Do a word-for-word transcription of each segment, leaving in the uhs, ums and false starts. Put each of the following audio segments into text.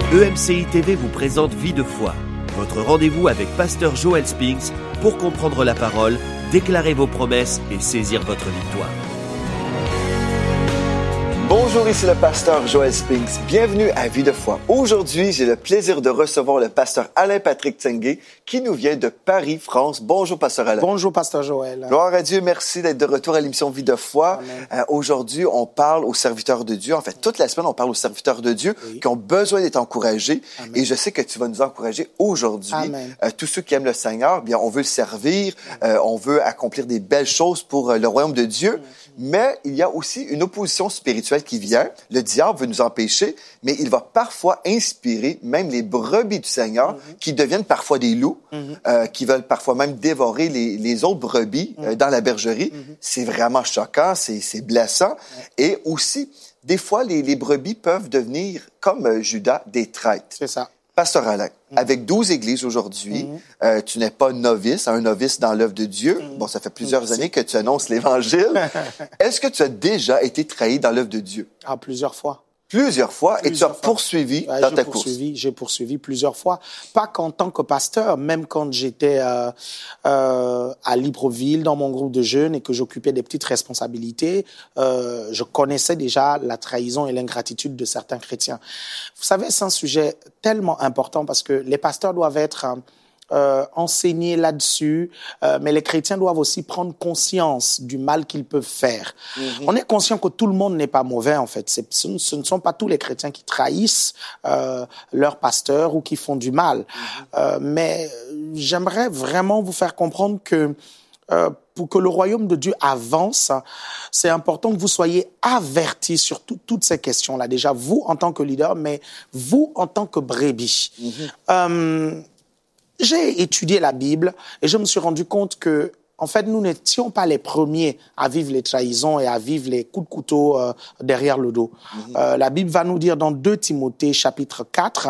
E M C I T V vous présente Vie de foi, votre rendez-vous avec Pasteur Joel Spinks pour comprendre la parole, déclarer vos promesses et saisir votre victoire. Bonjour, ici le pasteur Joel Spinks. Bienvenue à Vie de foi. Aujourd'hui, j'ai le plaisir de recevoir le pasteur Alain-Patrick Tsengue qui nous vient de Paris, France. Bonjour, pasteur Alain. Bonjour, pasteur Joël. Gloire à Dieu, merci d'être de retour à l'émission Vie de foi. Euh, aujourd'hui, on parle aux serviteurs de Dieu. En fait, toute la semaine, on parle aux serviteurs de Dieu oui. qui ont besoin d'être encouragés. Amen. Et je sais que tu vas nous encourager aujourd'hui. Euh, tous ceux qui aiment le Seigneur, bien, on veut le servir, euh, on veut accomplir des belles choses pour euh, le royaume de Dieu. Amen. Mais il y a aussi une opposition spirituelle qui vient. Le diable veut nous empêcher, mais il va parfois inspirer même les brebis du Seigneur mm-hmm. qui deviennent parfois des loups, mm-hmm. euh, qui veulent parfois même dévorer les, les autres brebis mm-hmm. euh, dans la bergerie. Mm-hmm. C'est vraiment choquant, c'est, c'est blessant. Mm-hmm. Et aussi, des fois, les, les brebis peuvent devenir, comme euh, Judas, des traîtres. C'est ça. Pasteur Alain, mmh. avec douze églises aujourd'hui, mmh. euh, tu n'es pas novice, un novice dans l'œuvre de Dieu. Mmh. Bon, ça fait plusieurs Merci. années que tu annonces l'Évangile. Est-ce que tu as déjà été trahi dans l'œuvre de Dieu? Ah, plusieurs fois. Plusieurs fois, plusieurs et tu as fois. poursuivi ouais, dans j'ai ta poursuivi, course. J'ai poursuivi plusieurs fois. Pas qu'en tant que pasteur, même quand j'étais euh, euh, à Libreville, dans mon groupe de jeunes, et que j'occupais des petites responsabilités, euh, je connaissais déjà la trahison et l'ingratitude de certains chrétiens. Vous savez, c'est un sujet tellement important parce que les pasteurs doivent être... Euh, Euh, enseigner là-dessus, euh, mais les chrétiens doivent aussi prendre conscience du mal qu'ils peuvent faire. Mm-hmm. On est conscient que tout le monde n'est pas mauvais, en fait. C'est, ce, ce ne sont pas tous les chrétiens qui trahissent euh, leur pasteur ou qui font du mal. Mm-hmm. Euh, mais j'aimerais vraiment vous faire comprendre que euh, pour que le royaume de Dieu avance, c'est important que vous soyez avertis sur tout, toutes ces questions-là. Déjà, vous en tant que leader, mais vous en tant que brebis. Mm-hmm. Euh, J'ai étudié la Bible et je me suis rendu compte que, en fait, nous n'étions pas les premiers à vivre les trahisons et à vivre les coups de couteau euh, derrière le dos. Mm-hmm. Euh, la Bible va nous dire dans deux Timothée, chapitre quatre,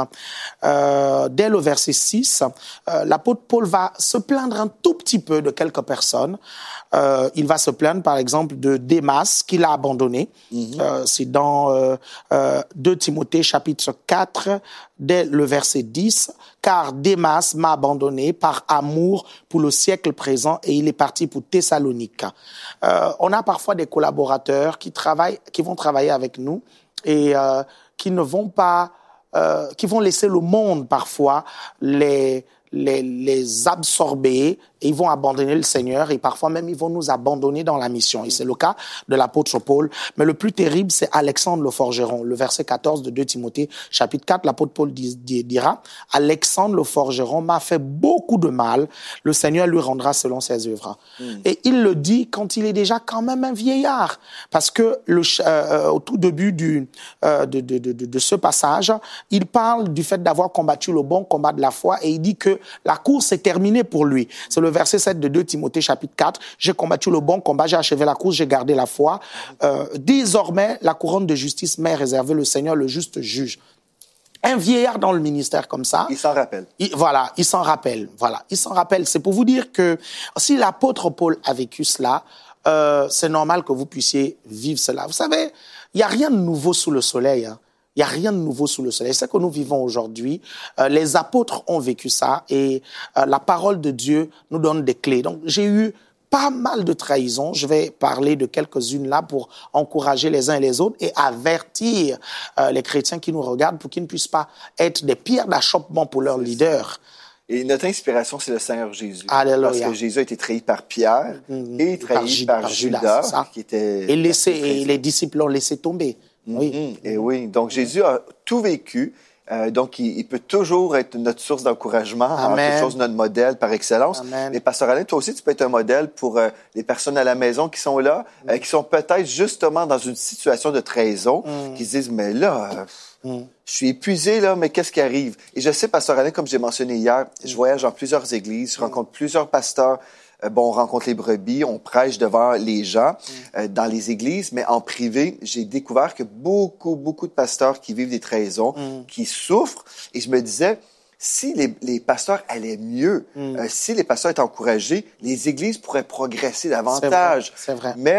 euh, dès le verset six, euh, l'apôtre Paul va se plaindre un tout petit peu de quelques personnes. Euh, il va se plaindre, par exemple, de Démas, qu'il a abandonné. Mm-hmm. Euh, c'est dans euh, euh, deux Timothée, chapitre quatre, dès le verset dix. « Car Démas m'a abandonné par amour pour le siècle présent et il est parti pour Thessalonique. Euh, » On a parfois des collaborateurs qui travaillent, qui vont travailler avec nous et euh, qui ne vont pas, euh, qui vont laisser le monde parfois les les, les absorber et ils vont abandonner le Seigneur et parfois même ils vont nous abandonner dans la mission. Et c'est le cas de l'apôtre Paul. Mais le plus terrible, c'est Alexandre le forgeron. Le verset quatorze de deux Timothée, chapitre quatre, l'apôtre Paul dira « Alexandre le forgeron m'a fait beaucoup de mal. Le Seigneur lui rendra selon ses œuvres. Mm. » Et il le dit quand il est déjà quand même un vieillard. Parce que le, euh, au tout début du, euh, de, de, de, de ce passage, il parle du fait d'avoir combattu le bon combat de la foi et il dit que la course est terminée pour lui. C'est le verset sept de deux Timothée, chapitre quatre. « J'ai combattu le bon combat, j'ai achevé la course, j'ai gardé la foi. Euh, désormais, la couronne de justice m'est réservée, le Seigneur, le juste juge. » Un vieillard dans le ministère comme ça... Il s'en rappelle. Il, voilà, il s'en rappelle. Voilà, il s'en rappelle. C'est pour vous dire que si l'apôtre Paul a vécu cela, euh, c'est normal que vous puissiez vivre cela. Vous savez, il n'y a rien de nouveau sous le soleil, hein. Il n'y a rien de nouveau sous le soleil. C'est ce que nous vivons aujourd'hui. Euh, les apôtres ont vécu ça et euh, la parole de Dieu nous donne des clés. Donc, j'ai eu pas mal de trahisons. Je vais parler de quelques-unes là pour encourager les uns et les autres et avertir euh, les chrétiens qui nous regardent pour qu'ils ne puissent pas être des pierres d'achoppement pour leurs leaders. Et notre inspiration, c'est le Seigneur Jésus. Alléluia. Parce que Jésus a été trahi par Pierre mmh. et trahi par, par Judas, par Judas qui était... Et, laissé, et les disciples l'ont laissé tomber. Oui. Mmh, et oui. Donc, Jésus a tout vécu. Euh, donc, il, il peut toujours être notre source d'encouragement, en quelque chose notre modèle par excellence. Amen. Et Pasteur Alain, toi aussi, tu peux être un modèle pour euh, les personnes à la maison qui sont là, mmh. euh, qui sont peut-être justement dans une situation de trahison, mmh. qui se disent, mais là, euh, mmh. je suis épuisé, là, mais qu'est-ce qui arrive? Et je sais, Pasteur Alain, comme j'ai mentionné hier, je voyage dans plusieurs églises, je rencontre plusieurs pasteurs. Euh, bon, on rencontre les brebis, on prêche devant les gens euh, dans les églises, mais en privé, j'ai découvert que beaucoup, beaucoup de pasteurs qui vivent des trahisons, mm. qui souffrent, et je me disais, si les, les pasteurs allaient mieux, mm. euh, si les pasteurs étaient encouragés, les églises pourraient progresser davantage. C'est vrai, c'est vrai. Mais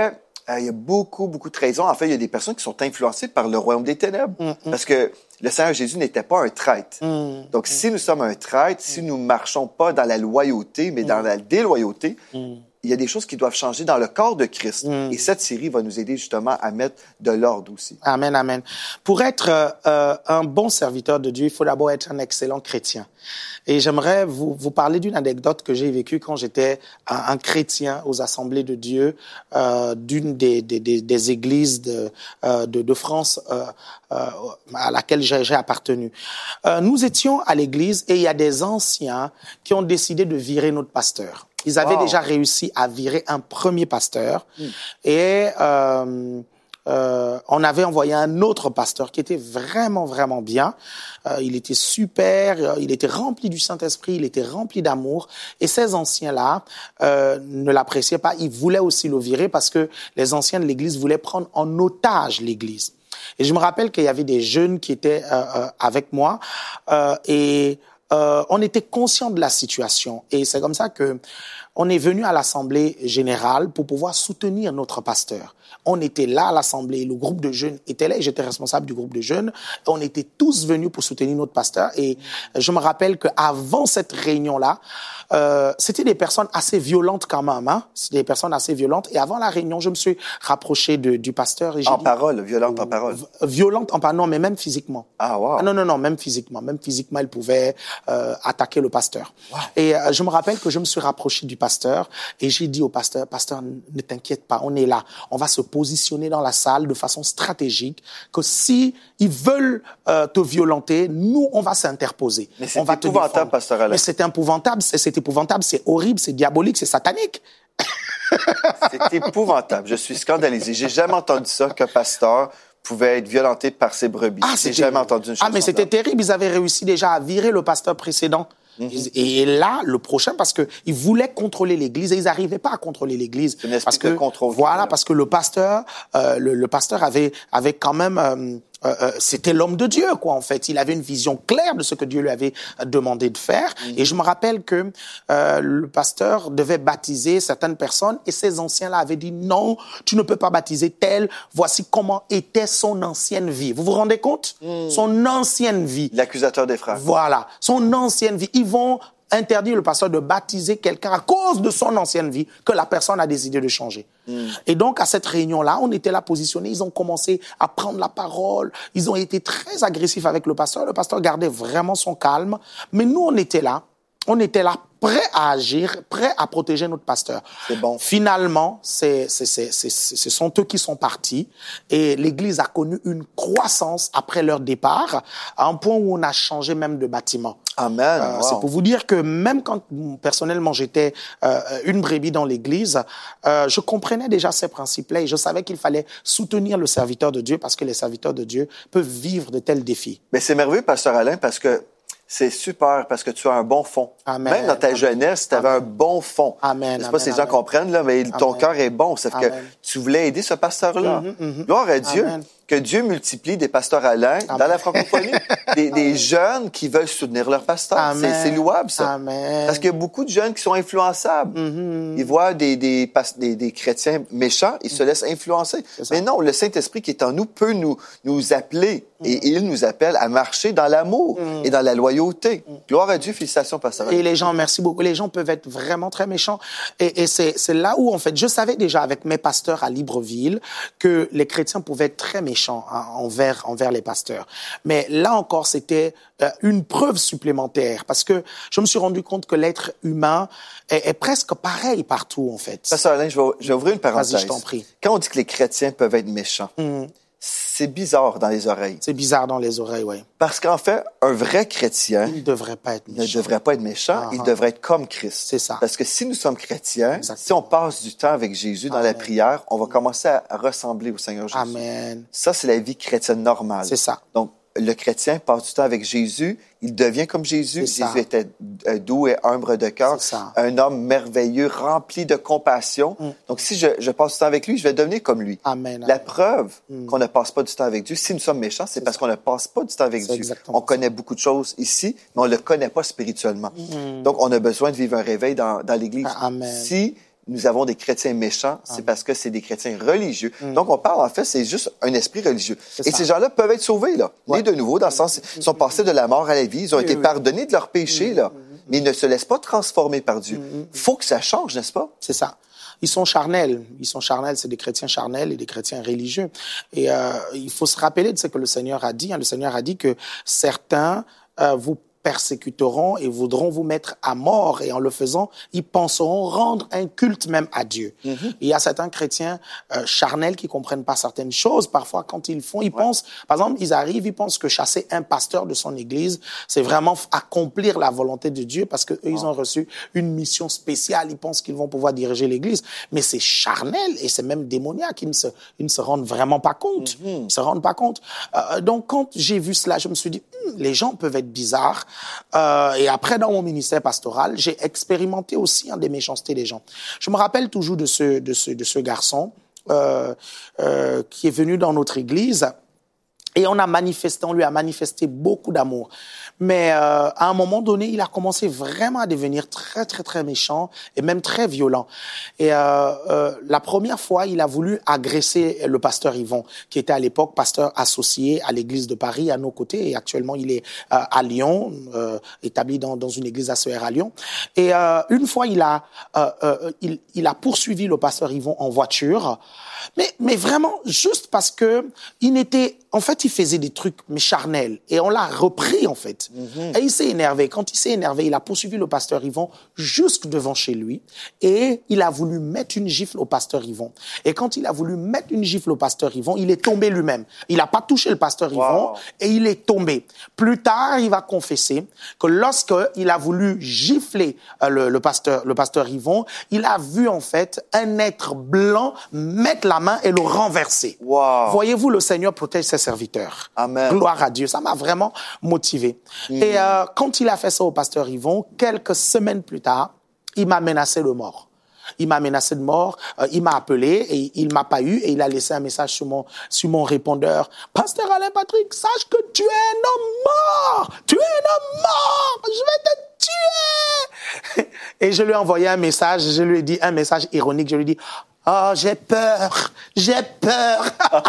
euh, il y a beaucoup, beaucoup de trahisons. En fait, il y a des personnes qui sont influencées par le royaume des ténèbres. Mm-hmm. Parce que le Seigneur Jésus n'était pas un traître. Mm-hmm. Donc, si nous sommes un traître, si nous ne marchons pas dans la loyauté, mais dans mm-hmm. la déloyauté, mm-hmm. il y a des choses qui doivent changer dans le corps de Christ. Mm. Et cette série va nous aider justement à mettre de l'ordre aussi. Amen, amen. Pour être euh, un bon serviteur de Dieu, il faut d'abord être un excellent chrétien. Et j'aimerais vous, vous parler d'une anecdote que j'ai vécue quand j'étais un, un chrétien aux Assemblées de Dieu euh, d'une des, des, des, des églises de, euh, de, de France euh, euh, à laquelle j'ai, j'ai appartenu. Euh, nous étions à l'église et il y a des anciens qui ont décidé de virer notre pasteur. Ils avaient wow. déjà réussi à virer un premier pasteur mm. et euh, euh, on avait envoyé un autre pasteur qui était vraiment, vraiment bien. Euh, il était super, il était rempli du Saint-Esprit, il était rempli d'amour. Et ces anciens-là euh, ne l'appréciaient pas. Ils voulaient aussi le virer parce que les anciens de l'Église voulaient prendre en otage l'Église. Et je me rappelle qu'il y avait des jeunes qui étaient euh, euh, avec moi euh, et Euh, on était conscient de la situation et c'est comme ça que on est venu à l'Assemblée générale pour pouvoir soutenir notre pasteur. On était là à l'Assemblée, le groupe de jeunes était là et j'étais responsable du groupe de jeunes. On était tous venus pour soutenir notre pasteur et je me rappelle qu'avant cette réunion-là, euh, c'était des personnes assez violentes quand même. Hein? C'était des personnes assez violentes et avant la réunion, je me suis rapproché de, du pasteur. Et j'ai en dit, parole, violente en parole. Violente en parole, non, mais même physiquement. Ah, wow. Ah, non, non, non, même physiquement. Même physiquement, elle pouvait euh, attaquer le pasteur. Wow. Et euh, je me rappelle que je me suis rapproché du pasteur et j'ai dit au pasteur, pasteur, ne t'inquiète pas, on est là. On va se positionner dans la salle de façon stratégique que si ils veulent euh, te violenter, nous, on va s'interposer. Mais c'est on va épouvantable, pasteur Alain. Mais c'est épouvantable, c'est, c'est épouvantable, c'est horrible, c'est diabolique, c'est satanique. C'est épouvantable. Je suis scandalisé. J'ai jamais entendu ça qu'un pasteur pouvait être violenté par ses brebis. Ah, J'ai jamais entendu une chose. Ah, mais c'était terrible. Ils avaient réussi déjà à virer le pasteur précédent. Mm-hmm. Et là, le prochain, parce que ils voulaient contrôler l'Église et ils n'arrivaient pas à contrôler l'Église. C'est une espèce parce que de contrôle. Voilà, parce que le pasteur, euh, le, le pasteur avait avait quand même. Euh, Euh, euh, c'était l'homme de Dieu, quoi, en fait. Il avait une vision claire de ce que Dieu lui avait demandé de faire. Mmh. Et je me rappelle que euh, le pasteur devait baptiser certaines personnes et ces anciens-là avaient dit non, tu ne peux pas baptiser tel. Voici comment était son ancienne vie. Vous vous rendez compte? Mmh. Son ancienne vie. L'accusateur des frères. Voilà. Son ancienne vie. Ils vont interdire le pasteur de baptiser quelqu'un à cause de son ancienne vie que la personne a décidé de changer. Mm. Et donc, à cette réunion-là, on était là positionnés. Ils ont commencé à prendre la parole. Ils ont été très agressifs avec le pasteur. Le pasteur gardait vraiment son calme. Mais nous, on était là. On était là, prêts à agir, prêts à protéger notre pasteur. C'est bon. Finalement, c'est, c'est, c'est, c'est, ce sont eux qui sont partis et l'Église a connu une croissance après leur départ, à un point où on a changé même de bâtiment. Amen. Euh, wow. C'est pour vous dire que même quand, personnellement, j'étais euh, une brebis dans l'Église, euh, je comprenais déjà ces principes-là et je savais qu'il fallait soutenir le serviteur de Dieu parce que les serviteurs de Dieu peuvent vivre de tels défis. Mais c'est merveilleux, pasteur Alain, parce que c'est super parce que tu as un bon fond. Amen. Même dans ta Amen. jeunesse, tu avais un bon fond. Amen. Je sais pas si les gens Amen. comprennent, là, mais ton cœur est bon. C'est que tu voulais aider ce pasteur-là. Mm-hmm, mm-hmm. Gloire à Dieu. Amen. Que Dieu multiplie des pasteurs Alain dans la francophonie. des, des jeunes qui veulent soutenir leur pasteur. C'est, c'est louable, ça. Amen. Parce qu'il y a beaucoup de jeunes qui sont influençables. Mm-hmm. Ils voient des, des, des, des chrétiens méchants, ils mm-hmm. se laissent influencer. Mais non, le Saint-Esprit qui est en nous peut nous, nous appeler mm-hmm. et il nous appelle à marcher dans l'amour mm-hmm. et dans la loyauté. Mm-hmm. Gloire à Dieu, félicitations, pasteur. Et les gens, merci beaucoup. Les gens peuvent être vraiment très méchants. Et, et c'est, c'est là où, en fait, je savais déjà avec mes pasteurs à Libreville que les chrétiens pouvaient être très méchants envers, envers les pasteurs. Mais là encore, c'était euh, une preuve supplémentaire parce que je me suis rendu compte que l'être humain est, est presque pareil partout, en fait. Pasteur Alain, je vais, je vais ouvrir une parenthèse. Vas-y, je t'en prie. Quand on dit que les chrétiens peuvent être méchants, mmh. c'est bizarre dans les oreilles. C'est bizarre dans les oreilles, oui. Parce qu'en fait, un vrai chrétien il ne devrait pas être méchant. Ne devrait pas être méchant, uh-huh. il devrait être comme Christ. C'est ça. Parce que si nous sommes chrétiens, Exactement. Si on passe du temps avec Jésus dans Amen. La prière, on va commencer à ressembler au Seigneur Jésus. Amen. Ça, c'est la vie chrétienne normale. C'est ça. Donc, le chrétien passe du temps avec Jésus, il devient comme Jésus. C'est Jésus ça. était doux et humble de cœur, un homme merveilleux, rempli de compassion. Mm. Donc, si je, je passe du temps avec lui, je vais devenir comme lui. Amen. La Amen. preuve mm. qu'on ne passe pas du temps avec Dieu, si nous sommes méchants, c'est, c'est parce ça. Qu'on ne passe pas du temps avec c'est Dieu. On connaît ça. Beaucoup de choses ici, mais on ne le connaît pas spirituellement. Mm. Donc, on a besoin de vivre un réveil dans, dans l'Église. Amen. Si nous avons des chrétiens méchants, c'est parce que c'est des chrétiens religieux. Mm. Donc, on parle, en fait, c'est juste un esprit religieux. C'est Et ça. Ces gens-là peuvent être sauvés, là. Ouais. Nés de nouveau, dans le sens, ils sont passés de la mort à la vie, ils ont oui, été oui. pardonnés de leurs péchés, mm. là. Mm. Mais ils ne se laissent pas transformer par Dieu. Il mm. faut que ça change, n'est-ce pas? C'est ça. Ils sont charnels. Ils sont charnels, c'est des chrétiens charnels et des chrétiens religieux. Et euh, il faut se rappeler de ce que le Seigneur a dit. Hein. Le Seigneur a dit que certains euh, vous persécuteront et voudront vous mettre à mort. Et en le faisant, ils penseront rendre un culte même à Dieu. Mm-hmm. Il y a certains chrétiens euh, charnels qui comprennent pas certaines choses. Parfois, quand ils font, ils ouais. pensent, par exemple, ils arrivent, ils pensent que chasser un pasteur de son église, c'est vraiment accomplir la volonté de Dieu parce que eux, oh. ils ont reçu une mission spéciale. Ils pensent qu'ils vont pouvoir diriger l'église. Mais c'est charnel et c'est même démoniaque. Ils ne se, ils ne se rendent vraiment pas compte. Mm-hmm. Ils se rendent pas compte. Euh, donc, quand j'ai vu cela, je me suis dit, hm, les gens peuvent être bizarres. Euh, et après, dans mon ministère pastoral, j'ai expérimenté aussi hein, des méchancetés des gens. Je me rappelle toujours de ce, de ce, de ce garçon euh, euh, qui est venu dans notre église et on a manifesté, on lui a manifesté beaucoup d'amour. Mais euh, à un moment donné, il a commencé vraiment à devenir très, très, très méchant et même très violent. Et euh, euh, la première fois, il a voulu agresser le pasteur Yvon, qui était à l'époque pasteur associé à l'église de Paris, à nos côtés. Et actuellement, il est euh, à Lyon, euh, établi dans, dans une église A C R à Lyon. Et euh, une fois, il a, euh, euh, il, il a poursuivi le pasteur Yvon en voiture. Mais, mais vraiment, juste parce que il n'était, en fait, il faisait des trucs mais charnels. Et on l'a repris, en fait. Mm-hmm. Et il s'est énervé. Quand il s'est énervé, il a poursuivi le pasteur Yvon jusque devant chez lui. Et il a voulu mettre une gifle au pasteur Yvon. Et quand il a voulu mettre une gifle au pasteur Yvon, il est tombé lui-même. Il n'a pas touché le pasteur Yvon wow. et il est tombé. Plus tard, il va confesser que lorsqu'il a voulu gifler euh, le, le pasteur, le pasteur Yvon, il a vu, en fait, un être blanc mettre la main et le renverser. Wow. Voyez-vous, le Seigneur protège ses serviteurs. Amen. Gloire à Dieu. Ça m'a vraiment motivé. Mmh. Et euh, quand il a fait ça au pasteur Yvon, quelques semaines plus tard, il m'a menacé de mort. Il m'a menacé de mort, euh, il m'a appelé et il m'a pas eu et il a laissé un message sur mon, sur mon répondeur. Pasteur Alain Patrick, sache que tu es un homme mort! Tu es un homme mort! Je vais te tuer! Et je lui ai envoyé un message, je lui ai dit un message ironique, je lui ai dit, oh, j'ai peur, j'ai peur.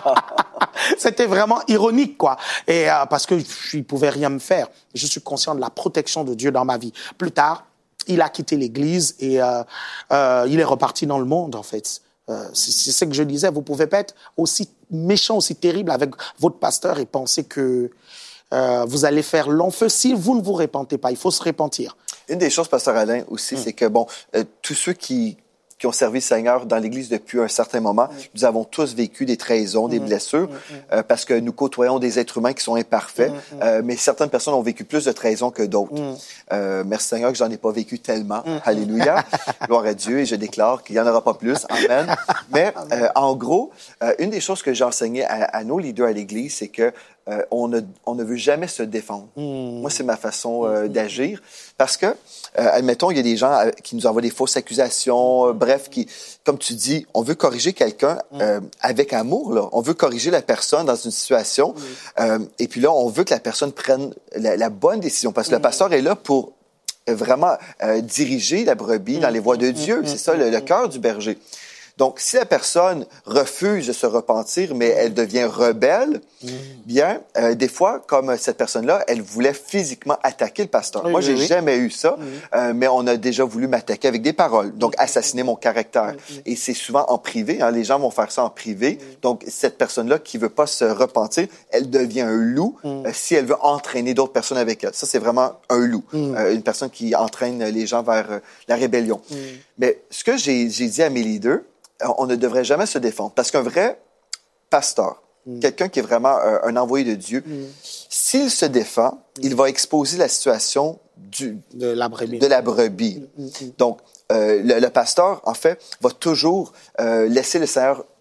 C'était vraiment ironique, quoi. Et euh, parce que je ne pouvais rien me faire. Je suis conscient de la protection de Dieu dans ma vie. Plus tard, il a quitté l'église et euh, euh, il est reparti dans le monde, en fait. Euh, c'est, c'est ce que je disais. Vous pouvez pas être aussi méchant, aussi terrible avec votre pasteur et penser que euh, vous allez faire long feu si vous ne vous repentez pas. Il faut se repentir. Une des choses, pasteur Alain, aussi, mmh. c'est que, bon, euh, tous ceux qui... qui ont servi le Seigneur dans l'Église depuis un certain moment. Mm. Nous avons tous vécu des trahisons, mm. des blessures, mm. euh, parce que nous côtoyons des êtres humains qui sont imparfaits, mm. euh, mais certaines personnes ont vécu plus de trahisons que d'autres. Mm. Euh, merci Seigneur que j'en ai pas vécu tellement. Mm. Alléluia. Gloire à Dieu, et je déclare qu'il y en aura pas plus. Amen. Mais euh, en gros, euh, une des choses que j'ai enseignées à, à nos leaders à l'Église, c'est que Euh, on, ne, on ne veut jamais se défendre. Mmh. Moi, c'est ma façon euh, mmh. d'agir. Parce que, euh, admettons, il y a des gens euh, qui nous envoient des fausses accusations, euh, bref, qui, comme tu dis, on veut corriger quelqu'un euh, avec amour, là. On veut corriger la personne dans une situation. Mmh. Euh, et puis là, on veut que la personne prenne la, la bonne décision. Parce que mmh. le pasteur est là pour vraiment euh, diriger la brebis mmh. dans les voies de Dieu. Mmh. C'est ça, le, le cœur du berger. Donc, si la personne refuse de se repentir, mais elle devient rebelle, mmh. bien, euh, des fois, comme cette personne-là, elle voulait physiquement attaquer le pasteur. Oui, Moi, oui, j'ai oui. jamais eu ça, mmh. euh, mais on a déjà voulu m'attaquer avec des paroles, donc mmh. assassiner mon caractère. Mmh. Et c'est souvent en privé, hein, les gens vont faire ça en privé. Mmh. Donc, cette personne-là qui veut pas se repentir, elle devient un loup mmh. euh, si elle veut entraîner d'autres personnes avec elle. Ça, c'est vraiment un loup, mmh. euh, une personne qui entraîne les gens vers euh, la rébellion. Mmh. Mais ce que j'ai, j'ai dit à mes leaders, on ne devrait jamais se défendre. Parce qu'un vrai pasteur, mm. quelqu'un qui est vraiment euh, un envoyé de Dieu, mm. s'il se défend, mm. il va exposer la situation du, de la brebis. De la brebis. Mm. Mm. Donc, euh, le, le pasteur, en fait, va toujours euh, laisser le Seigneur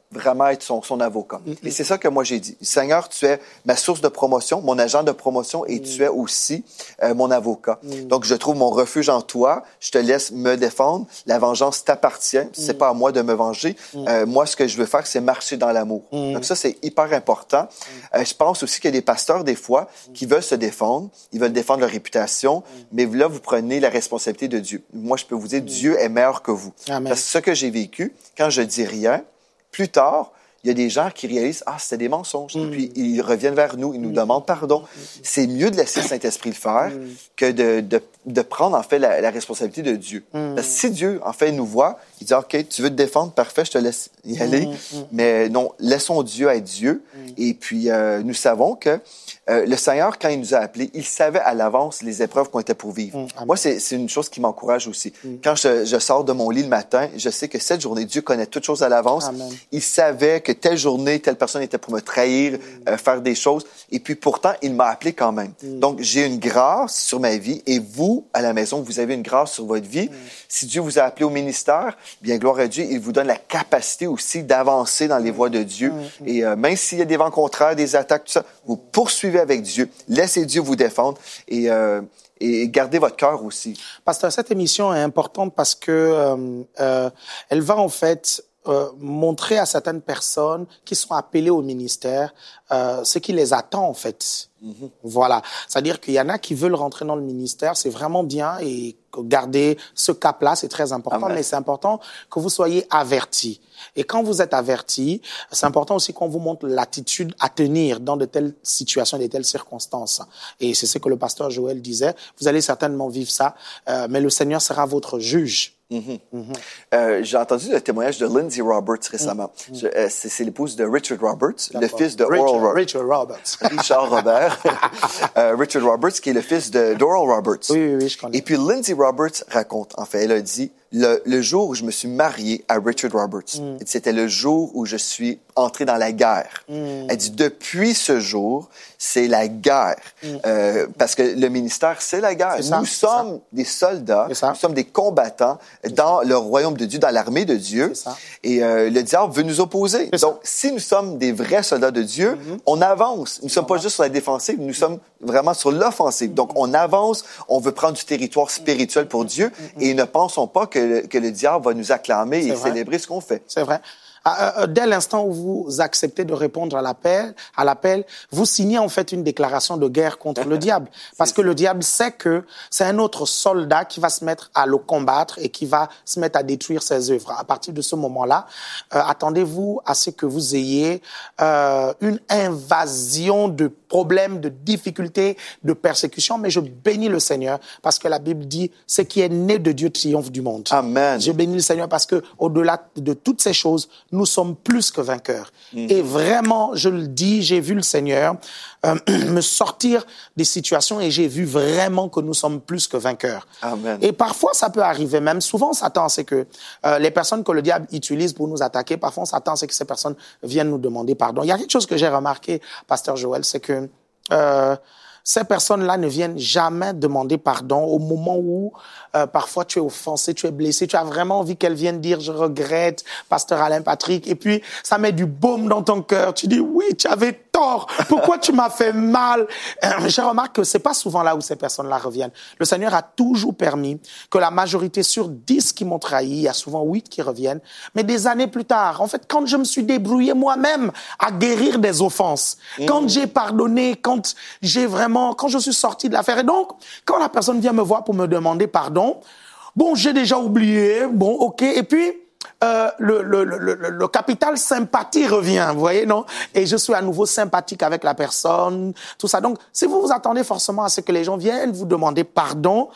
vraiment être son, son avocat. Mm-hmm. Et c'est ça que moi j'ai dit. Seigneur, tu es ma source de promotion, mon agent de promotion, et mm. tu es aussi euh, mon avocat. Mm. Donc, je trouve mon refuge en toi. Je te laisse me défendre. La vengeance t'appartient. Mm. C'est pas à moi de me venger. Mm. Euh, moi, ce que je veux faire, c'est marcher dans l'amour. Mm. Donc, ça, c'est hyper important. Mm. Euh, je pense aussi qu'il y a des pasteurs, des fois, mm. qui veulent se défendre. Ils veulent défendre leur réputation. Mm. Mais là, vous prenez la responsabilité de Dieu. Moi, je peux vous dire, mm. Dieu est meilleur que vous. Amen. Parce que ce que j'ai vécu, quand je dis rien, plus tard, il y a des gens qui réalisent « Ah, c'était des mensonges. Mm. » Et puis, ils reviennent vers nous, ils nous mm. demandent pardon. Mm. C'est mieux de laisser le Saint-Esprit le faire mm. que de, de, de prendre, en fait, la, la responsabilité de Dieu. Mm. Parce que si Dieu, en fait, nous voit, il dit « OK, tu veux te défendre, parfait, je te laisse y aller. Mm. » Mais non, laissons Dieu être Dieu. Mm. Et puis, euh, nous savons que euh, le Seigneur, quand il nous a appelés, il savait à l'avance les épreuves qu'on était pour vivre. Mm. Moi, c'est, c'est une chose qui m'encourage aussi. Mm. Quand je, je sors de mon lit le matin, je sais que cette journée, Dieu connaît toutes choses à l'avance. Amen. Il savait que que telle journée, telle personne était pour me trahir, mm. euh, faire des choses. Et puis pourtant, il m'a appelé quand même. Mm. Donc, j'ai une grâce sur ma vie. Et vous, à la maison, vous avez une grâce sur votre vie. Mm. Si Dieu vous a appelé au ministère, bien, gloire à Dieu, il vous donne la capacité aussi d'avancer dans les voies de Dieu. Mm. Et euh, même s'il y a des vents contraires, des attaques, tout ça, vous poursuivez avec Dieu. Laissez Dieu vous défendre. Et... Euh, Et gardez votre cœur aussi. Pasteur, cette émission est importante parce que euh, euh, elle va en fait euh, montrer à certaines personnes qui sont appelées au ministère euh, ce qui les attend en fait. Mm-hmm. Voilà, c'est-à-dire qu'il y en a qui veulent rentrer dans le ministère, c'est vraiment bien et garder ce cap-là, c'est très important, Amen. Mais c'est important que vous soyez avertis. Et quand vous êtes avertis, c'est important aussi qu'on vous montre l'attitude à tenir dans de telles situations, de telles circonstances. Et c'est ce que le pasteur Joël disait. Vous allez certainement vivre ça, euh, mais le Seigneur sera votre juge. Mm-hmm. Mm-hmm. Euh, j'ai entendu le témoignage de Lindsay Roberts récemment. Mm-hmm. Je, euh, c'est, c'est l'épouse de Richard Roberts, D'accord. le fils de Richard, Oral Roberts. Richard Roberts. Richard Robert. euh, Richard Roberts, qui est le fils de d'Oral Roberts. Oui, oui, oui, je connais. Et puis Lindsay Roberts raconte, en fait, elle a dit, le, le jour où je me suis marié à Richard Roberts, mm. c'était le jour où je suis entré dans la guerre. Mm. Elle dit, depuis ce jour, c'est la guerre. Mm. Euh, parce que le ministère, c'est la guerre. C'est nous ça, sommes ça. des soldats, nous sommes des combattants c'est dans ça. le royaume de Dieu, dans l'armée de Dieu. Et euh, le diable veut nous opposer. C'est Donc, ça. si nous sommes des vrais soldats de Dieu, mm-hmm. on avance. Nous ne sommes pas juste sur la défensive, nous sommes vraiment sur l'offensive. Mm-hmm. Donc, on avance, on veut prendre du territoire spirituel pour Dieu mm-hmm. et ne pensons pas que le, que le diable va nous acclamer c'est et vrai. célébrer ce qu'on fait. C'est vrai. Dès l'instant où vous acceptez de répondre à l'appel, à l'appel, vous signez en fait une déclaration de guerre contre le diable. Parce que ça. le diable sait que c'est un autre soldat qui va se mettre à le combattre et qui va se mettre à détruire ses œuvres. À partir de ce moment-là, euh, attendez-vous à ce que vous ayez euh, une invasion de problèmes, de difficultés, de persécutions. Mais je bénis le Seigneur parce que la Bible dit « ce qui est né de Dieu triomphe du monde ». Amen. Je bénis le Seigneur parce que au-delà de toutes ces choses, nous sommes plus que vainqueurs. Mm-hmm. Et vraiment, je le dis, j'ai vu le Seigneur euh, me sortir des situations et j'ai vu vraiment que nous sommes plus que vainqueurs. Amen. Et parfois, ça peut arriver, même souvent, on s'attend à ce que euh, les personnes que le diable utilise pour nous attaquer, parfois on s'attend à ce que ces personnes viennent nous demander pardon. Il y a quelque chose que j'ai remarqué, Pasteur Joël, c'est que euh, ces personnes-là ne viennent jamais demander pardon au moment où euh, parfois tu es offensé, tu es blessé, tu as vraiment envie qu'elles viennent dire « je regrette, Pasteur Alain Patrick » et puis ça met du baume dans ton cœur. Tu dis « oui, tu avais tort, pourquoi tu m'as fait mal ?» euh, Je remarque que c'est pas souvent là où ces personnes-là reviennent. Le Seigneur a toujours permis que la majorité sur dix qui m'ont trahi, il y a souvent huit qui reviennent, mais des années plus tard, en fait, quand je me suis débrouillé moi-même à guérir des offenses, mmh. quand j'ai pardonné, quand j'ai vraiment, quand je suis sorti de l'affaire, et donc, quand la personne vient me voir pour me demander pardon, bon, j'ai déjà oublié, bon, ok, et puis euh, le, le, le, le, le capital sympathie revient, vous voyez, non? Et je suis à nouveau sympathique avec la personne, tout ça. Donc, si vous vous attendez forcément à ce que les gens viennent vous demander pardon,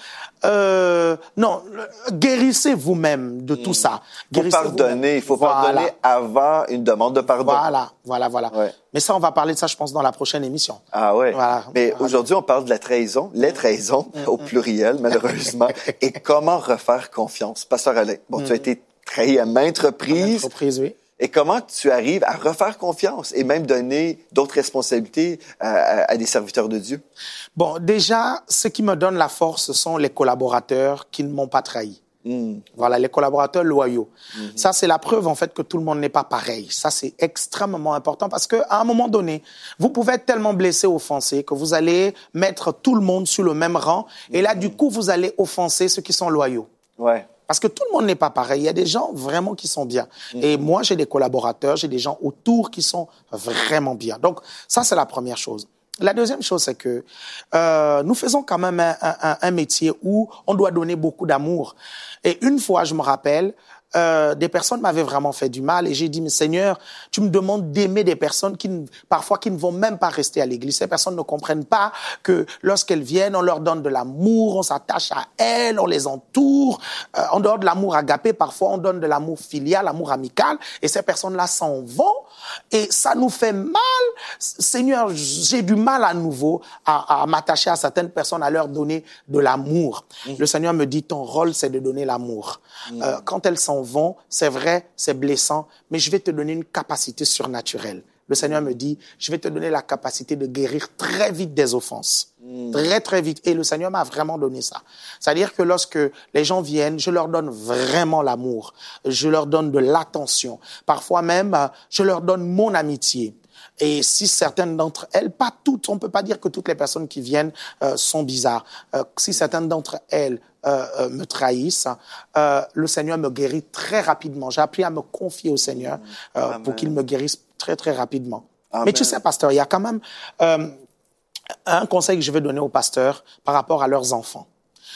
euh, non, guérissez vous-même de tout mmh. ça. Il faut pardonner, il faut voilà. pardonner avant une demande de pardon. Voilà, voilà, voilà. Ouais. Mais ça, on va parler de ça, je pense, dans la prochaine émission. Ah ouais. Voilà. Mais voilà. aujourd'hui, on parle de la trahison, les trahisons, mmh. au pluriel, malheureusement, et comment refaire confiance. Pasteur Alain, bon, mmh. tu as été trahi à maintes reprises. À maintes reprises, oui. Et comment tu arrives à refaire confiance et même donner d'autres responsabilités à, à, à des serviteurs de Dieu? Bon, déjà, ce qui me donne la force, ce sont les collaborateurs qui ne m'ont pas trahi. Mmh. Voilà, les collaborateurs loyaux. Mmh. Ça, c'est la preuve, en fait, que tout le monde n'est pas pareil. Ça, c'est extrêmement important parce qu'à un moment donné, vous pouvez être tellement blessé, offensé, que vous allez mettre tout le monde sur le même rang. Mmh. Et là, du coup, vous allez offenser ceux qui sont loyaux. Ouais. Parce que tout le monde n'est pas pareil. Il y a des gens vraiment qui sont bien. Mmh. Et moi, j'ai des collaborateurs, j'ai des gens autour qui sont vraiment bien. Donc, ça, c'est la première chose. La deuxième chose, c'est que euh, nous faisons quand même un, un, un métier où on doit donner beaucoup d'amour. Et une fois, je me rappelle, euh, des personnes m'avaient vraiment fait du mal et j'ai dit, mais Seigneur, tu me demandes d'aimer des personnes qui, parfois, qui ne vont même pas rester à l'église. Ces personnes ne comprennent pas que lorsqu'elles viennent, on leur donne de l'amour, on s'attache à elles, on les entoure. Euh, en dehors de l'amour agapé, parfois, on donne de l'amour filial, l'amour amical, et ces personnes-là s'en vont. Et ça nous fait mal. Seigneur, j'ai du mal à nouveau à, à m'attacher à certaines personnes, à leur donner de l'amour. Mmh. Le Seigneur me dit, ton rôle, c'est de donner l'amour. Mmh. Euh, quand elles s'en vont, c'est vrai, c'est blessant, mais je vais te donner une capacité surnaturelle. Le Seigneur me dit, je vais te donner la capacité de guérir très vite des offenses. Mmh. Très, très vite. Et le Seigneur m'a vraiment donné ça. C'est-à-dire que lorsque les gens viennent, je leur donne vraiment l'amour. Je leur donne de l'attention. Parfois même, je leur donne mon amitié. Et si certaines d'entre elles, pas toutes, on ne peut pas dire que toutes les personnes qui viennent euh, sont bizarres. Euh, si certaines d'entre elles euh, euh, me trahissent, euh, le Seigneur me guérit très rapidement. J'ai appris à me confier au Seigneur euh, pour qu'il me guérisse très, très rapidement. Amen. Mais tu sais, pasteur, il y a quand même euh, un conseil que je vais donner aux pasteurs par rapport à leurs enfants.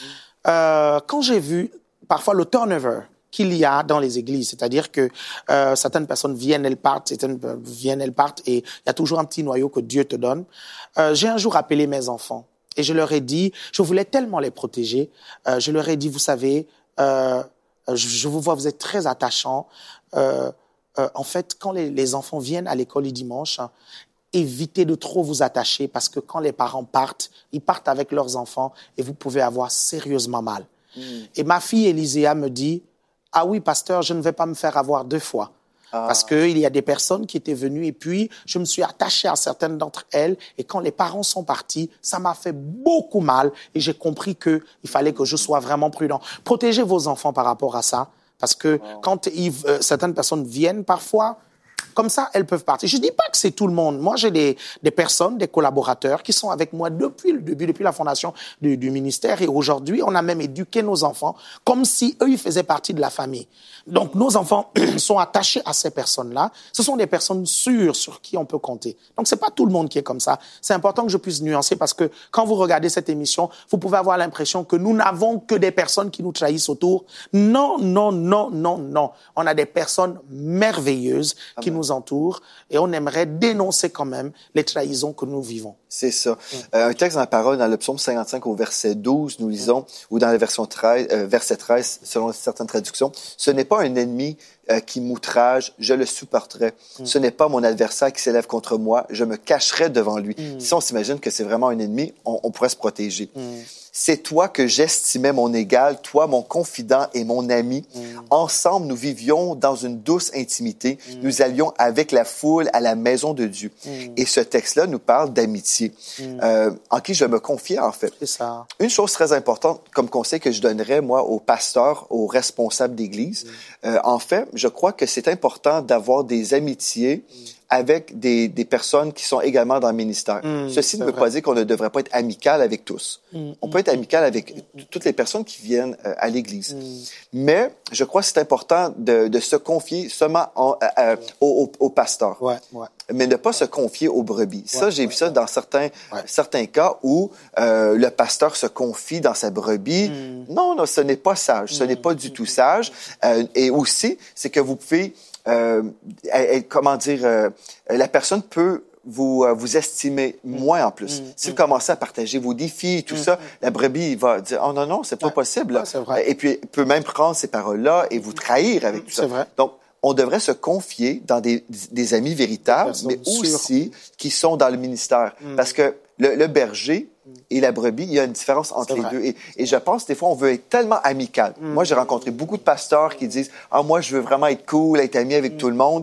Euh, quand j'ai vu parfois le turnover qu'il y a dans les églises, c'est-à-dire que euh, certaines personnes viennent, elles partent, certaines viennent, elles partent, et il y a toujours un petit noyau que Dieu te donne. Euh, j'ai un jour appelé mes enfants et je leur ai dit, je voulais tellement les protéger, euh, je leur ai dit, vous savez, euh, je, je vous vois, vous êtes très attachants. Euh, euh, en fait, quand les, les enfants viennent à l'école le dimanche, hein, évitez de trop vous attacher parce que quand les parents partent, ils partent avec leurs enfants et vous pouvez avoir sérieusement mal. Mm. Et ma fille Élyséa me dit, ah oui, pasteur, je ne vais pas me faire avoir deux fois. Ah. Parce qu'il y a des personnes qui étaient venues et puis je me suis attaché à certaines d'entre elles et quand les parents sont partis, ça m'a fait beaucoup mal et j'ai compris qu'il fallait que je sois vraiment prudent. Protégez vos enfants par rapport à ça parce que wow. quand ils, euh, certaines personnes viennent parfois, comme ça, elles peuvent partir. Je ne dis pas que c'est tout le monde. Moi, j'ai des, des personnes, des collaborateurs qui sont avec moi depuis le début, depuis la fondation du, du ministère. Et aujourd'hui, on a même éduqué nos enfants comme si eux, ils faisaient partie de la famille. Donc, nos enfants sont attachés à ces personnes-là. Ce sont des personnes sûres sur qui on peut compter. Donc, c'est pas tout le monde qui est comme ça. C'est important que je puisse nuancer parce que quand vous regardez cette émission, vous pouvez avoir l'impression que nous n'avons que des personnes qui nous trahissent autour. Non, non, non, non, non. On a des personnes merveilleuses Amen. Qui nous entourent et on aimerait dénoncer quand même les trahisons que nous vivons. C'est ça. Mmh. Euh, un texte dans la parole, dans le psaume cinquante-cinq au verset douze, nous lisons, mmh. ou dans la version treize, euh, verset treize, selon certaines traductions, « Ce n'est pas un ennemi euh, qui m'outrage, je le supporterai. Mmh. Ce n'est pas mon adversaire qui s'élève contre moi, je me cacherai devant lui. Mmh. » Si on s'imagine que c'est vraiment un ennemi, on, on pourrait se protéger. Mmh. C'est toi que j'estimais mon égal, toi mon confident et mon ami. Mm. Ensemble, nous vivions dans une douce intimité. Mm. Nous allions avec la foule à la maison de Dieu. Mm. Et ce texte-là nous parle d'amitié, mm. euh, en qui je me confiais en fait. C'est ça. Une chose très importante comme conseil que je donnerais, moi, aux pasteurs, aux responsables d'église, mm. euh, en fait, je crois que c'est important d'avoir des amitiés mm. avec des, des personnes qui sont également dans le ministère. Mmh, Ceci ne veut vrai. Pas dire qu'on ne devrait pas être amical avec tous. Mmh, on peut être amical avec mmh, toutes les personnes qui viennent euh, à l'Église. Mmh. Mais je crois que c'est important de, de se confier seulement en, euh, au, au, au pasteur. Ouais, ouais. Mais ne pas se confier aux brebis. Ouais, ça, j'ai ouais, vu ça ouais. dans certains, ouais. certains cas où euh, le pasteur se confie dans sa brebis. Mmh. Non, non, ce n'est pas sage. Ce mmh. n'est pas du tout sage. Euh, et aussi, c'est que vous pouvez... Euh, elle, comment dire, euh, la personne peut vous, euh, vous estimer mmh. moins en plus. Mmh. Si vous commencez à partager vos défis et tout mmh. ça, la brebis il va dire « Oh non, non, c'est pas ouais. possible. » ouais, c'est vrai. Et puis, elle peut même prendre ces paroles-là et vous trahir avec tout c'est ça. Vrai. Donc, on devrait se confier dans des, des amis véritables, mais aussi sûre. Qui sont dans le ministère. Mmh. Parce que le, le berger et la brebis, il y a une différence entre c'est les vrai. Deux. Et, et je pense, des fois, on veut être tellement amical. Mmh. Moi, j'ai rencontré beaucoup de pasteurs qui disent « Ah, moi, je veux vraiment être cool, être ami avec mmh. tout le monde. »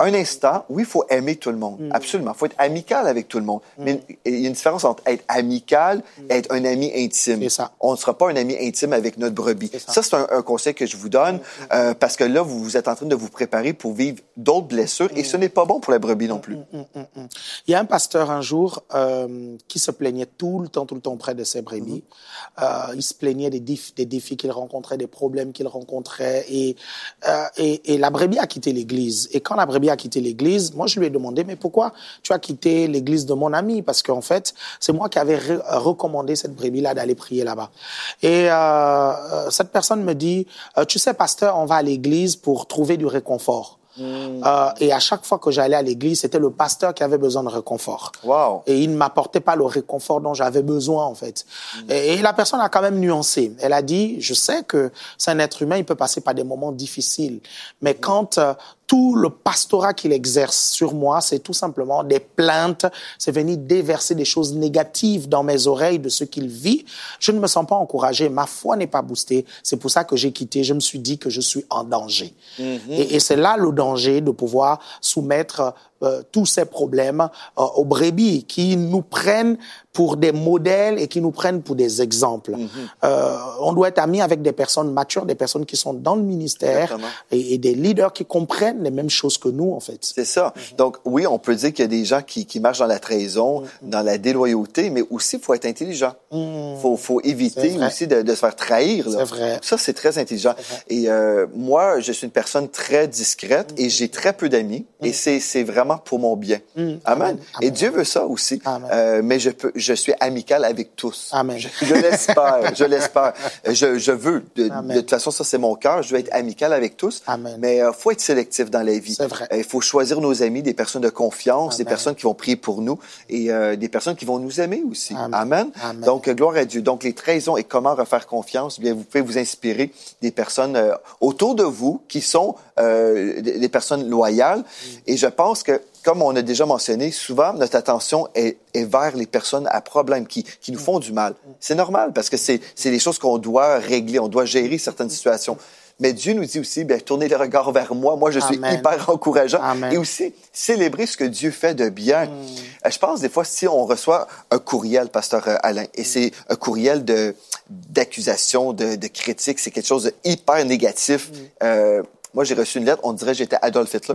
un instant, oui, il faut aimer tout le monde. Mm. Absolument. Il faut être amical avec tout le monde. Mm. Mais il y a une différence entre être amical mm. et être un ami intime. C'est ça. On ne sera pas un ami intime avec notre brebis. C'est ça, ça c'est un, un conseil que je vous donne mm. euh, parce que là, vous, vous êtes en train de vous préparer pour vivre d'autres blessures mm. et ce n'est pas bon pour la brebis non plus. Mm, mm, mm, mm. Il y a un pasteur un jour euh, qui se plaignait tout le temps, tout le temps auprès de ses brebis. Mm. Euh, il se plaignait des, défis, des défis qu'il rencontrait, des problèmes qu'il rencontrait et, euh, et, et la brebis a quitté l'église. Et quand la brebis a quitté l'église, moi je lui ai demandé, mais pourquoi tu as quitté l'église de mon ami? Parce qu'en fait, c'est moi qui avais re- recommandé cette brebis-là d'aller prier là-bas. Et euh, cette personne me dit, tu sais pasteur, on va à l'église pour trouver du réconfort. Mmh. Euh, et à chaque fois que j'allais à l'église, c'était le pasteur qui avait besoin de réconfort. Wow. Et il ne m'apportait pas le réconfort dont j'avais besoin, en fait. Mmh. Et, et la personne a quand même nuancé. Elle a dit, je sais que c'est un être humain, il peut passer par des moments difficiles. Mais mmh. quand euh, tout le pastorat qu'il exerce sur moi, c'est tout simplement des plaintes, c'est venir déverser des choses négatives dans mes oreilles de ce qu'il vit, je ne me sens pas encouragé. Ma foi n'est pas boostée. C'est pour ça que j'ai quitté. Je me suis dit que je suis en danger. Mmh. Et, et c'est là le danger de pouvoir soumettre euh, tous ces problèmes euh, aux brebis qui nous prennent pour des modèles et qui nous prennent pour des exemples. Mm-hmm. Euh, on doit être amis avec des personnes matures, des personnes qui sont dans le ministère et, et des leaders qui comprennent les mêmes choses que nous, en fait. C'est ça. Mm-hmm. Donc, oui, on peut dire qu'il y a des gens qui, qui marchent dans la trahison, mm-hmm. dans la déloyauté, mais aussi, il faut être intelligent. Il mm-hmm. faut, faut éviter aussi de, de se faire trahir. Là. C'est vrai. Ça, c'est très intelligent. C'est et euh, moi, je suis une personne très discrète mm-hmm. et j'ai très peu d'amis mm-hmm. et c'est, c'est vraiment pour mon bien. Mm-hmm. Amen. Amen. Et Dieu veut ça aussi. Euh, mais je peux... Je suis amical avec tous. Amen. Je, je l'espère, je l'espère. Je, je veux. De, de toute façon, ça, c'est mon cœur. Je veux être amical avec tous. Amen. Mais il euh, faut être sélectif dans la vie. C'est vrai. Il euh, faut choisir nos amis, des personnes de confiance, Amen. Des personnes qui vont prier pour nous et euh, des personnes qui vont nous aimer aussi. Amen. Amen. Amen. Donc, euh, gloire à Dieu. Donc, les trahisons et comment refaire confiance, bien, vous pouvez vous inspirer des personnes euh, autour de vous qui sont euh, des, des personnes loyales. Mm. Et je pense que comme on a déjà mentionné, souvent, notre attention est, est vers les personnes à problème qui, qui nous font du mal. C'est normal parce que c'est, c'est des choses qu'on doit régler, on doit gérer certaines situations. Mais Dieu nous dit aussi, bien, tournez le regard vers moi. Moi, je suis Amen. Hyper encourageant. Amen. Et aussi, célébrer ce que Dieu fait de bien. Mm. Je pense, des fois, si on reçoit un courriel, Pasteur Alain, et c'est un courriel de, d'accusation, de, de critique, c'est quelque chose de hyper négatif. Mm. Euh, moi, j'ai reçu une lettre, on dirait que j'étais Adolf Hitler.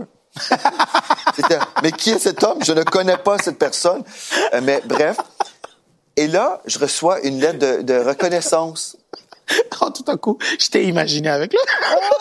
C'était, mais qui est cet homme? Je ne connais pas cette personne. Euh, mais bref. Et là, je reçois une lettre de, de reconnaissance. Oh, tout à coup, je t'ai imaginé avec lui.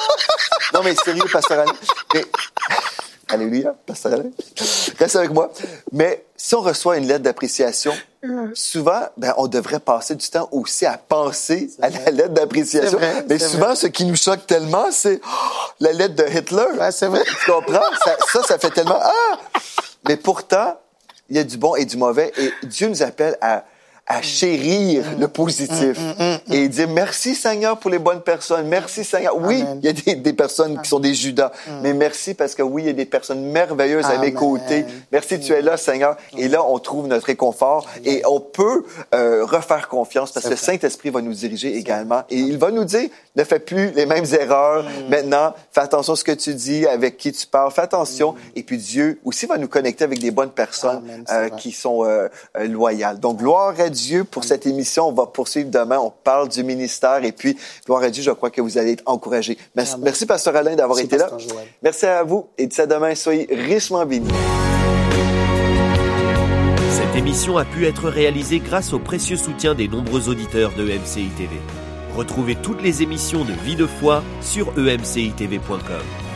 Non, mais sérieux, Pasteur Alain. Mais... Alléluia, Pasteur Alain. Reste avec moi. Mais si on reçoit une lettre d'appréciation, souvent, ben, on devrait passer du temps aussi à penser c'est à vrai. La lettre d'appréciation. Vrai, mais souvent, vrai. Ce qui nous choque tellement, c'est oh, la lettre de Hitler. Ouais, c'est vrai. Tu comprends? Ça, ça, ça fait tellement... Ah! Mais pourtant, il y a du bon et du mauvais. Et Dieu nous appelle à... à chérir mm. le positif mm, mm, mm, et dire merci Seigneur pour les bonnes personnes. Merci Seigneur. Oui, il y a des, des personnes Amen. Qui sont des Judas, mm. mais merci parce que oui, il y a des personnes merveilleuses Amen. À mes côtés. Merci, tu es là Seigneur. Mm. Et là, on trouve notre réconfort Amen. Et on peut euh, refaire confiance parce C'est que vrai. Le Saint-Esprit va nous diriger C'est également vrai. Et il va nous dire, ne fais plus les mêmes erreurs. Mm. Maintenant, fais attention à ce que tu dis, avec qui tu parles. Fais attention. Mm. Et puis Dieu aussi va nous connecter avec des bonnes personnes Amen, euh, qui sont euh, euh, loyales. Donc, gloire à Dieu pour Amen. Cette émission. On va poursuivre demain. On parle du ministère et puis, gloire à Dieu, je crois que vous allez être encouragés. Merci, merci Pasteur Alain, d'avoir merci, été là. Joël. Merci à vous et d'ici à demain, soyez richement bénis. Cette émission a pu être réalisée grâce au précieux soutien des nombreux auditeurs de E M C I T V. Retrouvez toutes les émissions de Vie de foi sur e m c i t v point com.